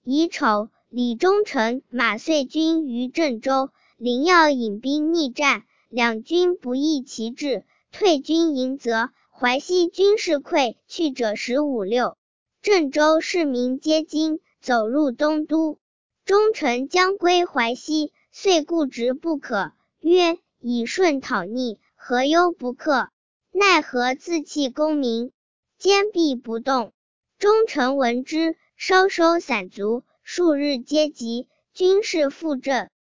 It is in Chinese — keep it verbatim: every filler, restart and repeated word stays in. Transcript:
乙丑，李忠诚、马遂军于郑州，林耀引兵逆战，两军不义其志，退军迎泽。淮西军士溃去者十五六，郑州市民皆惊，走入东都。忠诚将归淮西，遂固执不可，曰：以顺讨逆，何忧不克？奈何自弃功名，坚壁不动。忠诚闻之，稍收散卒，数日皆集，军士复振。